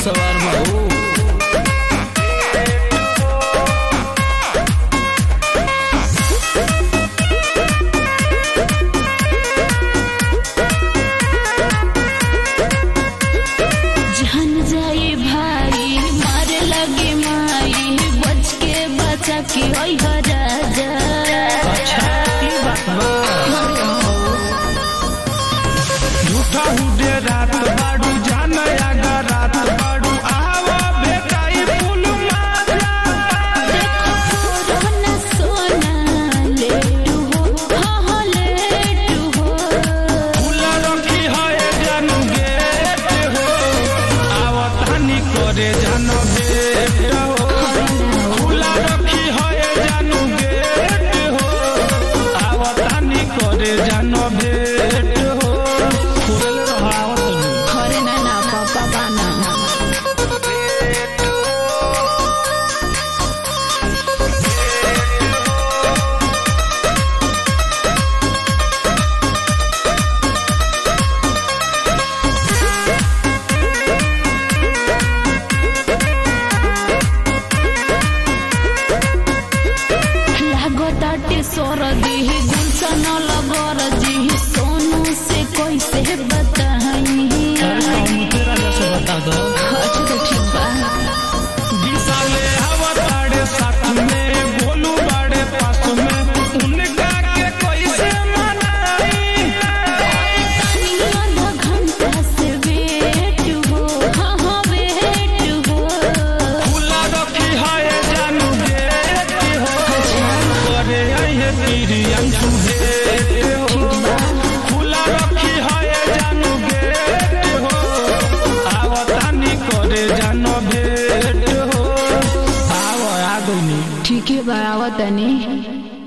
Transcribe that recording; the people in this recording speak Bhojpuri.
सवार बाबू। जान जाए भाई मारे लगे माई बच के बचा के राजा। अच्छा ई बात बा। झूठा हुडे रात बाड़ू जान आगा रात बाड़ू आवा बेटाई फूल मारा। देखो सोना सोना लेटू हो हाँ लेटू हो। फूला रखी है जानू गेट हो आवतानी करे जानो बेट हो। फूला रखी है जानू गेट हो आवतानी करे जानो बेट हो। फुरल रहावत नहीं। खरे ना ना पापा बाना लागताटे सरदी गुलशन लगर जी सोनू से कैसे बताई। अरे हम तेरा जैसे बता दो। अच्छा तो ठीक बा। विशाले हवा ताड़े साथ में बोलू बाड़े पास में उनका के कैसे मनाई। तानी आधा घंटा से वेट हो हाँ हाँ वेट हो। फूला रखी है जानू गेट हो करे है प्रियंशु भेट हो। फूला रखी है जानू गेट हो आवतानी करे जानो भेट हो। आव आ गइनी। ठीक है बा आवतनी।